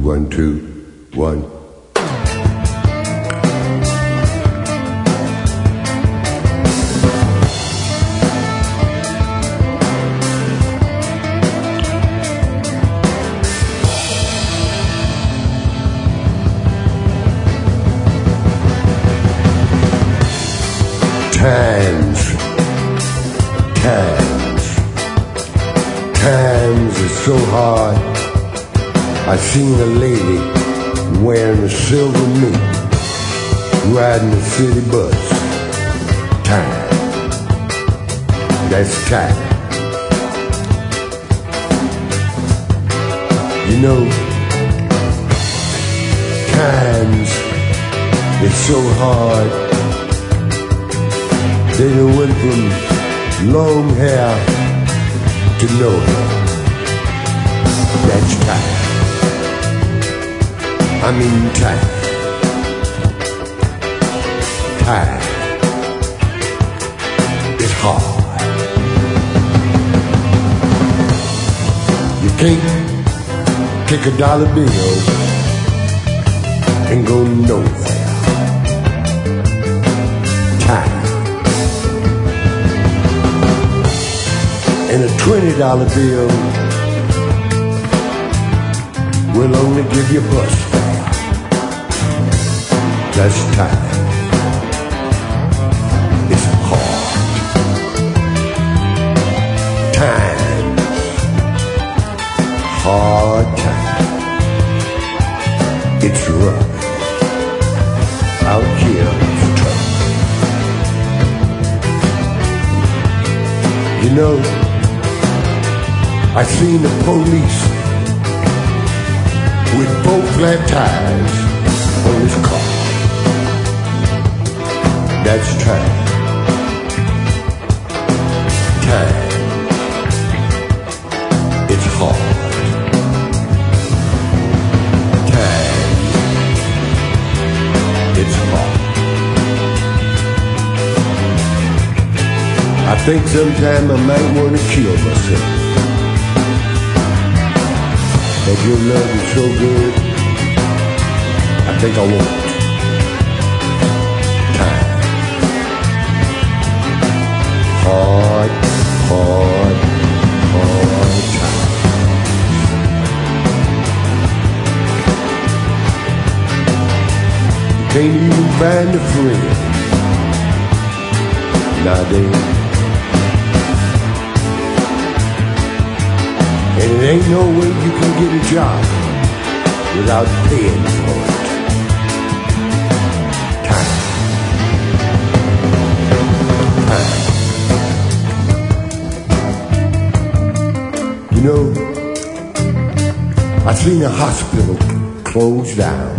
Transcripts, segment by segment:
1, 2, 1. Times is so hard. I seen a lady wearing a silver mink, riding a city bus. Time. That's time. You know, times is so hard. They done went from long hair to no hair. That's time. I mean time. Time is hard. You can't take a dollar bill and go nowhere. Time. And a $20 bill will only give you bus fare. That's time. It's hard. Time. Hard time. It's rough. Out here it's tough. You know, I seen the police with both flat tires on his car. That's time. Time. It's hard. Time. It's hard. I think sometime I might want to kill myself. But your love is so good, I think I won't. Time. Hard, hard, hard time. You can't even find a friend nowadays. And it ain't no way you can get a job without paying for it. Time. Time. You know, I seen a hospital closed down.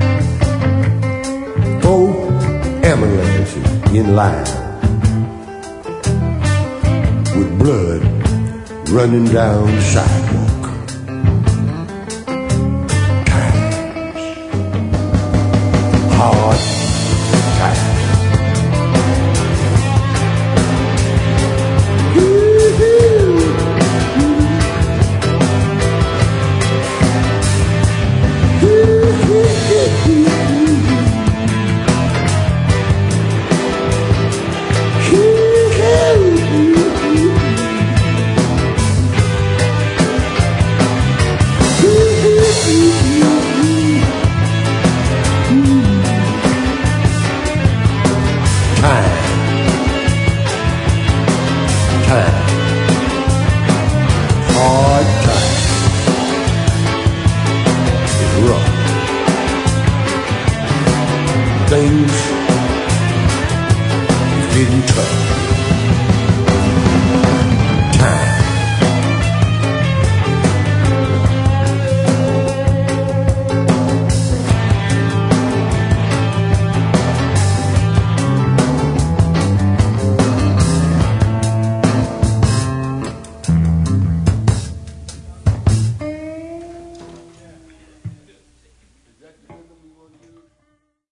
4 ambulances in line with blood running down the sidewalk.